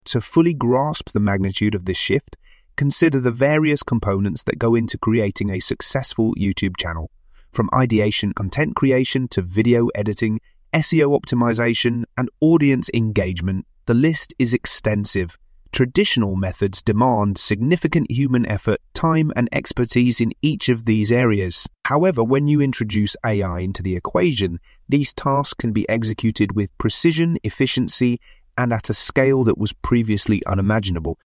To fully grasp the magnitude of this shift, consider the various components that go into creating a successful YouTube channel. From ideation, content creation to video editing, SEO optimization, and audience engagement, the list is extensive. Traditional methods demand significant human effort, time, and expertise in each of these areas. However, when you introduce AI into the equation, these tasks can be executed with precision, efficiency, and at a scale that was previously unimaginable.